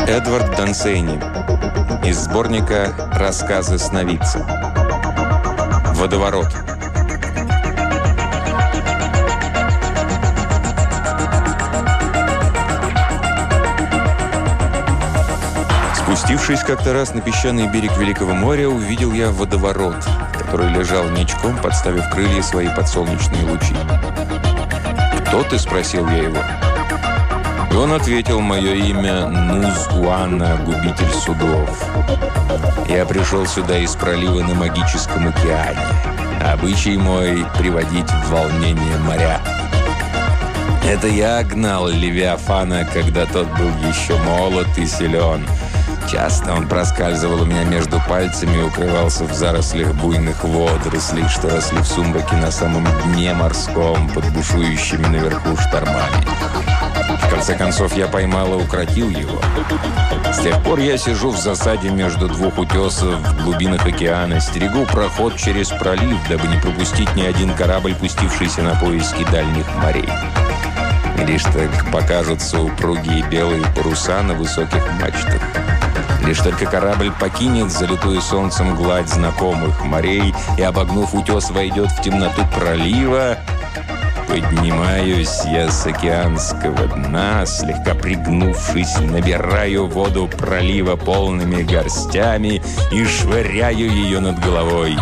Эдвард Дансейни. Из сборника «Рассказы сновидца». «Водоворот». Спустившись как-то раз на песчаный берег Великого моря, увидел я водоворот, который лежал ничком, подставив крылья свои под солнечные лучи. «Кто ты?» – спросил я его. И он ответил: «Мое имя Нуз-Уана, губитель судов. Я пришел сюда из пролива на Магическом океане. Обычай мой – приводить в волнение моря. Это я гнал Левиафана, когда тот был еще молод и силен. Часто он проскальзывал у меня между пальцами и укрывался в зарослях буйных водорослей, что росли в сумраке на самом дне морском, под бушующими наверху штормами. В конце концов, я поймал и укротил его. С тех пор я сижу в засаде между двух утесов в глубинах океана, стерегу проход через пролив, дабы не пропустить ни один корабль, пустившийся на поиски дальних морей. И лишь только покажутся упругие белые паруса на высоких мачтах, лишь только корабль покинет залитую солнцем гладь знакомых морей и, обогнув утес, войдет в темноту пролива, поднимаюсь я с океанского дна, слегка пригнувшись, набираю воду пролива полными горстями и швыряю ее над головой.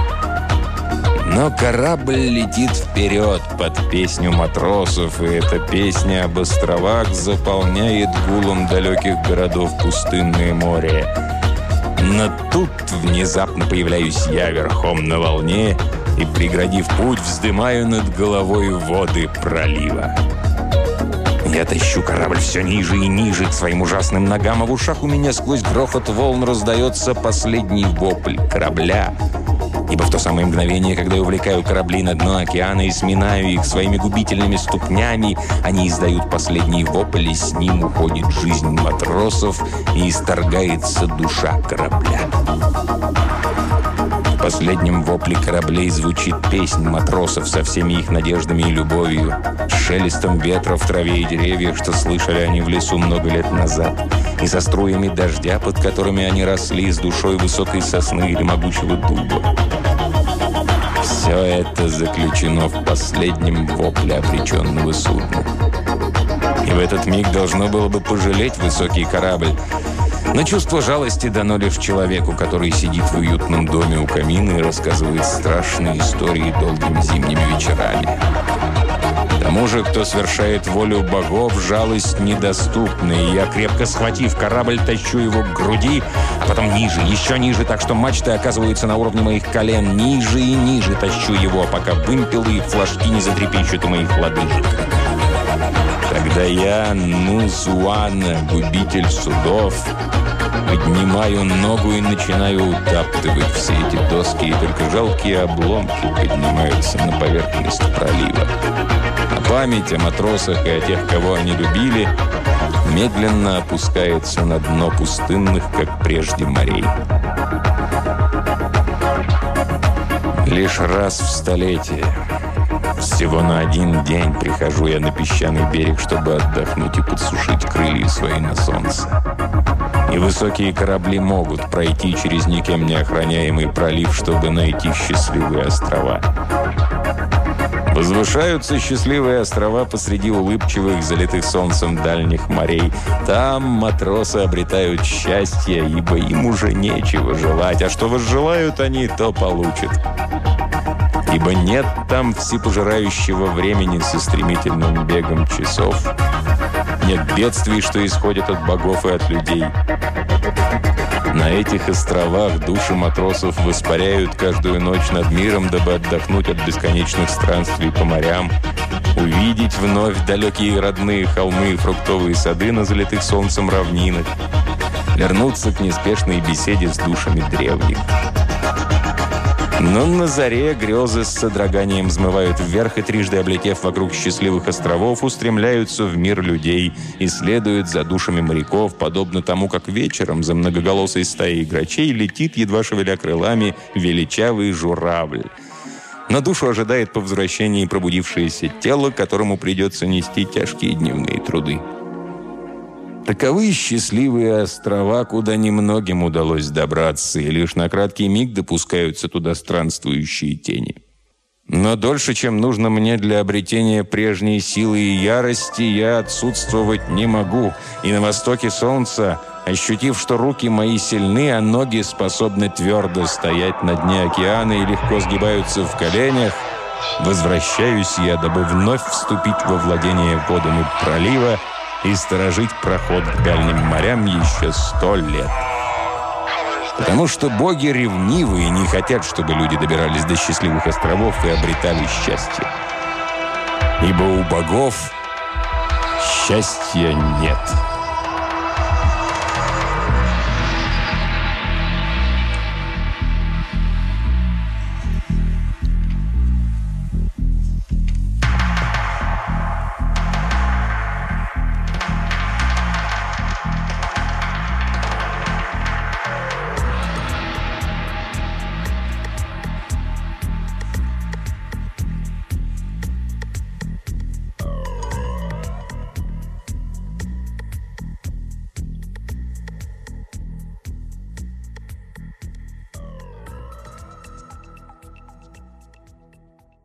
Но корабль летит вперед под песню матросов, и эта песня об островах заполняет гулом далеких городов пустынное море. Но тут внезапно появляюсь я верхом на волне и, преградив путь, вздымаю над головой воды пролива. Я тащу корабль все ниже и ниже к своим ужасным ногам, а в ушах у меня сквозь грохот волн раздается последний вопль корабля. Ибо в то самое мгновение, когда я увлекаю корабли на дно океана и сминаю их своими губительными ступнями, они издают последний вопль, и с ним уходит жизнь матросов и исторгается душа корабля. В последнем вопле кораблей звучит песнь матросов со всеми их надеждами и любовью, с шелестом ветра в траве и деревьях, что слышали они в лесу много лет назад, и со струями дождя, под которыми они росли, с душой высокой сосны или могучего дуба. Все это заключено в последнем вопле обреченного судна. И в этот миг должно было бы пожалеть высокий корабль. Но чувство жалости дано лишь человеку, который сидит в уютном доме у камина и рассказывает страшные истории долгими зимними вечерами. Тому же, кто совершает волю богов, жалость недоступна, и я, крепко схватив корабль, тащу его к груди, а потом ниже, еще ниже, так что мачты оказываются на уровне моих колен. Ниже и ниже тащу его, пока вымпелы и флажки не затрепещут у моих лодыжек. Тогда я, Нуз-Уана, губитель судов, поднимаю ногу и начинаю утаптывать все эти доски, и только жалкие обломки поднимаются на поверхность пролива. А память о матросах и о тех, кого они любили, медленно опускается на дно пустынных, как прежде, морей. Лишь раз в столетие, всего на один день, прихожу я на песчаный берег, чтобы отдохнуть и подсушить крылья свои на солнце. И высокие корабли могут пройти через никем не охраняемый пролив, чтобы найти счастливые острова. Возвышаются счастливые острова посреди улыбчивых, залитых солнцем дальних морей. Там матросы обретают счастье, ибо им уже нечего желать, а что возжелают они, то получат. Ибо нет там всепожирающего времени со стремительным бегом часов. Нет бедствий, что исходят от богов и от людей. На этих островах души матросов воспаряют каждую ночь над миром, дабы отдохнуть от бесконечных странствий по морям, увидеть вновь далекие родные холмы и фруктовые сады на залитых солнцем равнинах, вернуться к неспешной беседе с душами древних. Но на заре грезы с содроганием взмывают вверх и, трижды облетев вокруг счастливых островов, устремляются в мир людей и следуют за душами моряков, подобно тому, как вечером за многоголосой стаей грачей летит, едва шевеля крылами, величавый журавль. На душу ожидает по возвращении пробудившееся тело, которому придется нести тяжкие дневные труды. Таковы счастливые острова, куда немногим удалось добраться, и лишь на краткий миг допускаются туда странствующие тени. Но дольше, чем нужно мне для обретения прежней силы и ярости, я отсутствовать не могу. И на востоке солнца, ощутив, что руки мои сильны, а ноги способны твердо стоять на дне океана и легко сгибаются в коленях, возвращаюсь я, дабы вновь вступить во владение водами пролива и сторожить проход к дальним морям еще 100 лет. Потому что боги ревнивы и не хотят, чтобы люди добирались до счастливых островов и обретали счастье. Ибо у богов счастья нет.